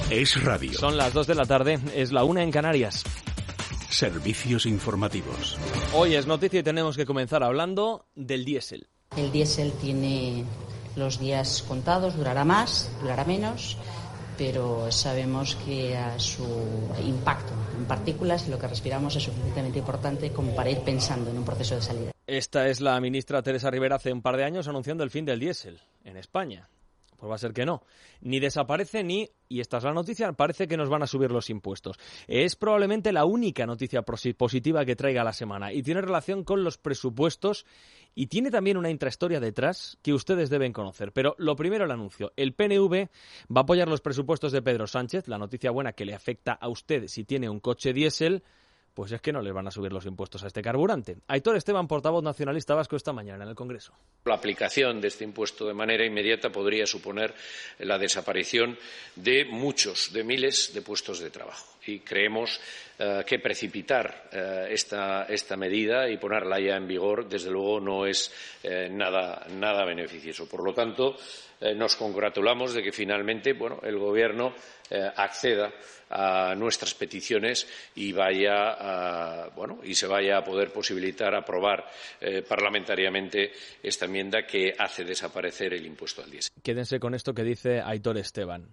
Es radio. Son las 2 de la tarde, es la 1 en Canarias. Servicios informativos. Hoy es noticia y tenemos que comenzar hablando del diésel. El diésel tiene los días contados, durará más, durará menos, pero sabemos que su impacto en partículas y lo que respiramos es suficientemente importante como para ir pensando en un proceso de salida. Esta es la ministra Teresa Rivera hace un par de años anunciando el fin del diésel en España. Pues va a ser que no. Ni desaparece y esta es la noticia, parece que nos van a subir los impuestos. Es probablemente la única noticia positiva que traiga la semana y tiene relación con los presupuestos y tiene también una intrahistoria detrás que ustedes deben conocer. Pero lo primero, el anuncio. El PNV va a apoyar los presupuestos de Pedro Sánchez. La noticia buena que le afecta a usted si tiene un coche diésel, pues es que no les van a subir los impuestos a este carburante. Aitor Esteban, portavoz nacionalista vasco, esta mañana en el Congreso. La aplicación de este impuesto de manera inmediata podría suponer la desaparición de miles de puestos de trabajo. Y creemos que precipitar esta medida y ponerla ya en vigor, desde luego, no es nada beneficioso. Por lo tanto, nos congratulamos de que finalmente el Gobierno acceda a nuestras peticiones y se vaya a poder posibilitar aprobar parlamentariamente esta enmienda que hace desaparecer el impuesto al diésel. Quédense con esto que dice Aitor Esteban.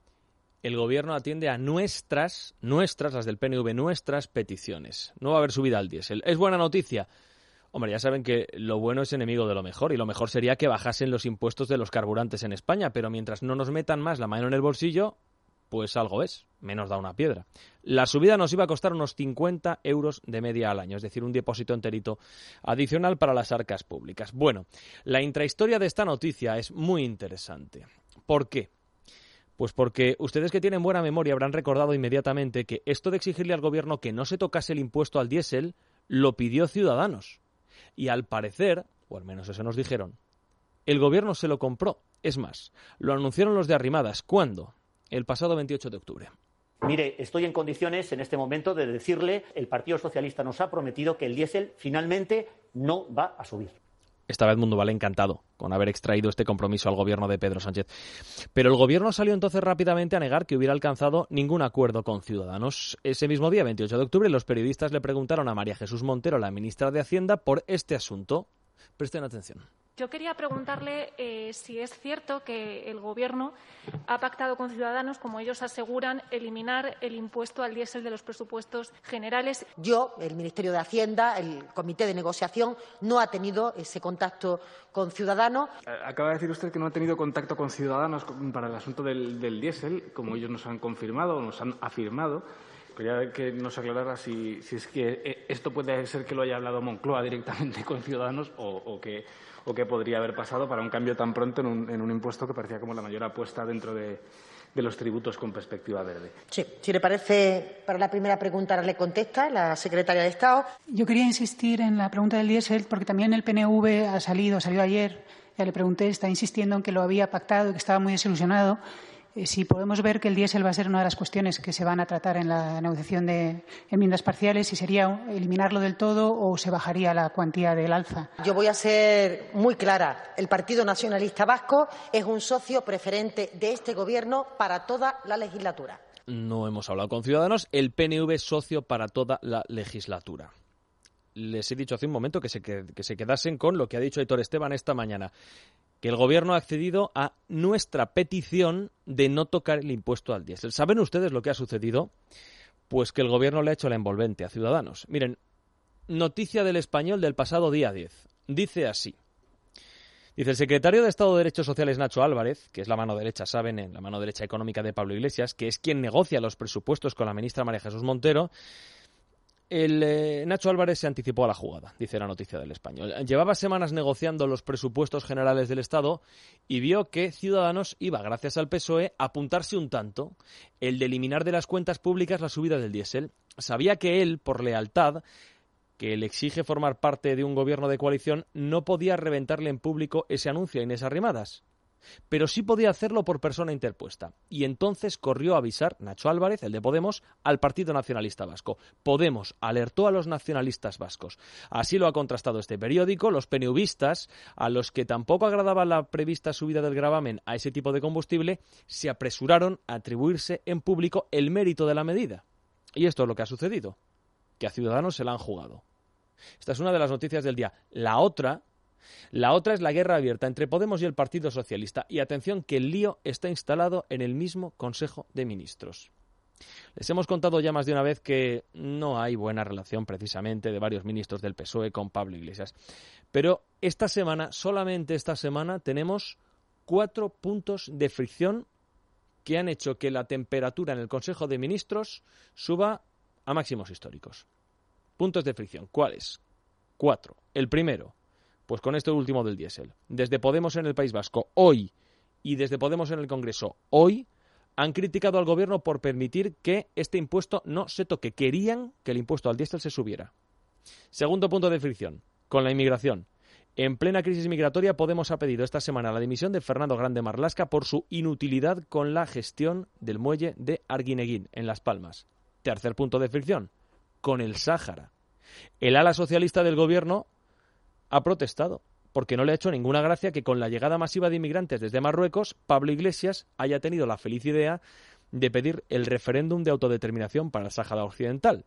El Gobierno atiende a nuestras, las del PNV, nuestras peticiones. No va a haber subida al diésel. ¿Es buena noticia? Hombre, ya saben que lo bueno es enemigo de lo mejor y lo mejor sería que bajasen los impuestos de los carburantes en España, pero mientras no nos metan más la mano en el bolsillo, pues algo es, menos da una piedra. La subida nos iba a costar unos 50 euros de media al año, es decir, un depósito enterito adicional para las arcas públicas. Bueno, la intrahistoria de esta noticia es muy interesante. ¿Por qué? Pues porque ustedes que tienen buena memoria habrán recordado inmediatamente que esto de exigirle al Gobierno que no se tocase el impuesto al diésel lo pidió Ciudadanos. Y al parecer, o al menos eso nos dijeron, el Gobierno se lo compró. Es más, lo anunciaron los de Arrimadas. ¿Cuándo? El pasado 28 de octubre. Mire, estoy en condiciones en este momento de decirle, el Partido Socialista nos ha prometido que el diésel finalmente no va a subir. Esta vez Mundo Vale encantado con haber extraído este compromiso al Gobierno de Pedro Sánchez. Pero el Gobierno salió entonces rápidamente a negar que hubiera alcanzado ningún acuerdo con Ciudadanos. Ese mismo día, 28 de octubre, los periodistas le preguntaron a María Jesús Montero, la ministra de Hacienda, por este asunto. Presten atención. Yo quería preguntarle si es cierto que el Gobierno ha pactado con Ciudadanos, como ellos aseguran, eliminar el impuesto al diésel de los presupuestos generales. Yo, el Ministerio de Hacienda, el Comité de Negociación, no ha tenido ese contacto con Ciudadanos. Acaba de decir usted que no ha tenido contacto con Ciudadanos para el asunto del diésel, como ellos nos han confirmado o nos han afirmado. Quería que nos aclarara si es que esto puede ser que lo haya hablado Moncloa directamente con Ciudadanos o qué podría haber pasado para un cambio tan pronto en un impuesto que parecía como la mayor apuesta dentro de los tributos con perspectiva verde. Sí, si le parece, para la primera pregunta ahora le contesta la secretaria de Estado. Yo quería insistir en la pregunta del diésel porque también el PNV salió ayer, ya le pregunté, está insistiendo en que lo había pactado y que estaba muy desilusionado. Si podemos ver que el diésel va a ser una de las cuestiones que se van a tratar en la negociación de enmiendas parciales, si sería eliminarlo del todo o se bajaría la cuantía del alza. Yo voy a ser muy clara. El Partido Nacionalista Vasco es un socio preferente de este Gobierno para toda la legislatura. No hemos hablado con Ciudadanos. El PNV es socio para toda la legislatura. Les he dicho hace un momento que se quedasen con lo que ha dicho Aitor Esteban esta mañana, que el Gobierno ha accedido a nuestra petición de no tocar el impuesto al diésel. ¿Saben ustedes lo que ha sucedido? Pues que el Gobierno le ha hecho la envolvente a Ciudadanos. Miren, noticia del Español del pasado día 10. Dice así. Dice, el secretario de Estado de Derechos Sociales, Nacho Álvarez, que es la mano derecha, saben, la mano derecha económica de Pablo Iglesias, que es quien negocia los presupuestos con la ministra María Jesús Montero, Nacho Álvarez se anticipó a la jugada, dice la noticia del Español. Llevaba semanas negociando los presupuestos generales del Estado y vio que Ciudadanos iba, gracias al PSOE, a apuntarse un tanto, el de eliminar de las cuentas públicas la subida del diésel. Sabía que él, por lealtad, que le exige formar parte de un gobierno de coalición, no podía reventarle en público ese anuncio a Inés Arrimadas. pero sí podía hacerlo por persona interpuesta. Y entonces corrió a avisar Nacho Álvarez, el de Podemos, al Partido Nacionalista Vasco. Podemos alertó a los nacionalistas vascos. Así lo ha contrastado este periódico. Los PNVistas, a los que tampoco agradaba la prevista subida del gravamen a ese tipo de combustible, se apresuraron a atribuirse en público el mérito de la medida. Y esto es lo que ha sucedido, que a Ciudadanos se la han jugado. Esta es una de las noticias del día. La otra es la guerra abierta entre Podemos y el Partido Socialista. Y atención, que el lío está instalado en el mismo Consejo de Ministros. Les hemos contado ya más de una vez que no hay buena relación precisamente de varios ministros del PSOE con Pablo Iglesias. Pero esta semana, solamente esta semana, tenemos 4 puntos de fricción que han hecho que la temperatura en el Consejo de Ministros suba a máximos históricos. Puntos de fricción, ¿cuáles? 4. El primero, pues con esto último del diésel. Desde Podemos en el País Vasco hoy y desde Podemos en el Congreso hoy han criticado al Gobierno por permitir que este impuesto no se toque. Querían que el impuesto al diésel se subiera. Segundo punto de fricción, con la inmigración. En plena crisis migratoria, Podemos ha pedido esta semana la dimisión de Fernando Grande Marlaska por su inutilidad con la gestión del muelle de Arguineguín, en Las Palmas. Tercer punto de fricción, con el Sáhara. El ala socialista del Gobierno ha protestado, porque no le ha hecho ninguna gracia que con la llegada masiva de inmigrantes desde Marruecos, Pablo Iglesias haya tenido la feliz idea de pedir el referéndum de autodeterminación para el Sáhara Occidental.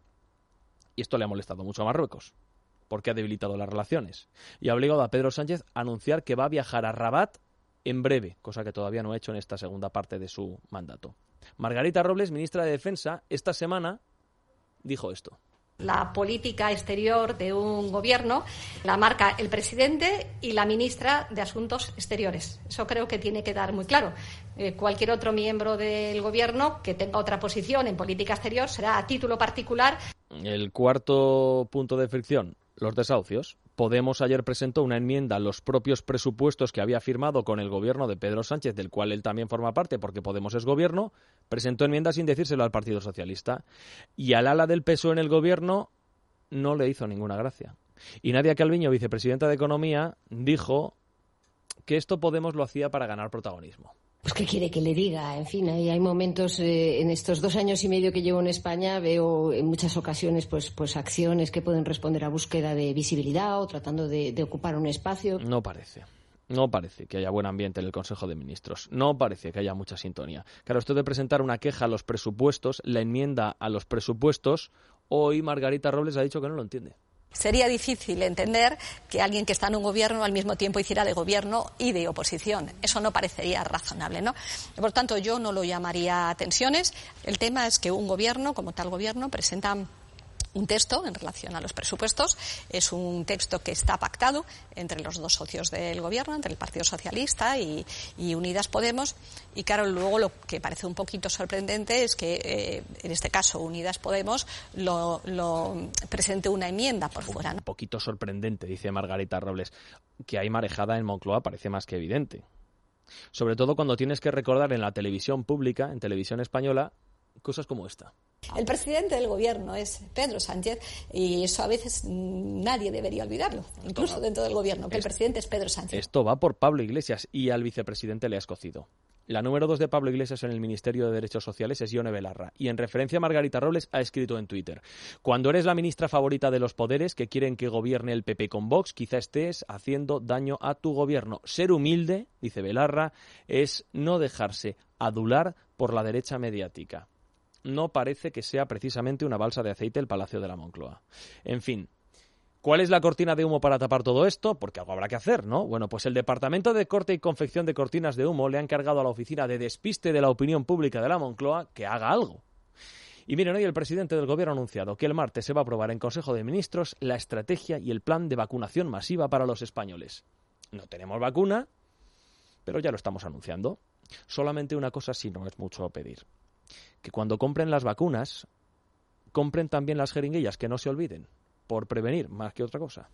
Y esto le ha molestado mucho a Marruecos, porque ha debilitado las relaciones. Y ha obligado a Pedro Sánchez a anunciar que va a viajar a Rabat en breve, cosa que todavía no ha hecho en esta segunda parte de su mandato. Margarita Robles, ministra de Defensa, esta semana dijo esto. La política exterior de un gobierno la marca el presidente y la ministra de Asuntos Exteriores. Eso creo que tiene que quedar muy claro. Cualquier otro miembro del gobierno que tenga otra posición en política exterior será a título particular. El cuarto punto de fricción, los desahucios. Podemos ayer presentó una enmienda a los propios presupuestos que había firmado con el gobierno de Pedro Sánchez, del cual él también forma parte porque Podemos es gobierno, presentó enmiendas sin decírselo al Partido Socialista. Y al ala del PSOE en el gobierno no le hizo ninguna gracia. Y Nadia Calviño, vicepresidenta de Economía, dijo que esto Podemos lo hacía para ganar protagonismo. Pues ¿qué quiere que le diga? En fin, hay momentos en estos 2 años y medio que llevo en España, veo en muchas ocasiones pues acciones que pueden responder a búsqueda de visibilidad o tratando de ocupar un espacio. No parece que haya buen ambiente en el Consejo de Ministros. No parece que haya mucha sintonía. Claro, esto de presentar una queja a los presupuestos, la enmienda a los presupuestos, hoy Margarita Robles ha dicho que no lo entiende. Sería difícil entender que alguien que está en un gobierno al mismo tiempo hiciera de gobierno y de oposición. Eso no parecería razonable, ¿no? Por tanto, yo no lo llamaría tensiones. El tema es que un gobierno, como tal gobierno, presenta un texto en relación a los presupuestos. Es un texto que está pactado entre los 2 socios del gobierno, entre el Partido Socialista y Unidas Podemos. Y claro, luego lo que parece un poquito sorprendente es que, en este caso, Unidas Podemos lo presente una enmienda por fuera, ¿no? Un poquito sorprendente, dice Margarita Robles. Que hay marejada en Moncloa parece más que evidente. Sobre todo cuando tienes que recordar en la televisión pública, en televisión española, cosas como esta. El presidente del gobierno es Pedro Sánchez y eso a veces nadie debería olvidarlo, incluso dentro del gobierno, que el presidente es Pedro Sánchez. Esto va por Pablo Iglesias y al vicepresidente le ha escocido. La número 2 de Pablo Iglesias en el Ministerio de Derechos Sociales es Ione Belarra y en referencia a Margarita Robles ha escrito en Twitter: cuando eres la ministra favorita de los poderes que quieren que gobierne el PP con Vox, quizá estés haciendo daño a tu gobierno. Ser humilde, dice Belarra, es no dejarse adular por la derecha mediática. No parece que sea precisamente una balsa de aceite el Palacio de la Moncloa. En fin, ¿cuál es la cortina de humo para tapar todo esto? Porque algo habrá que hacer, ¿no? Bueno, pues el Departamento de Corte y Confección de Cortinas de Humo le ha encargado a la Oficina de Despiste de la Opinión Pública de la Moncloa que haga algo. Y miren, hoy el presidente del Gobierno ha anunciado que el martes se va a aprobar en Consejo de Ministros la estrategia y el plan de vacunación masiva para los españoles. No tenemos vacuna, pero ya lo estamos anunciando. Solamente una cosa sí no es mucho pedir: que cuando compren las vacunas, compren también las jeringuillas, que no se olviden, por prevenir más que otra cosa.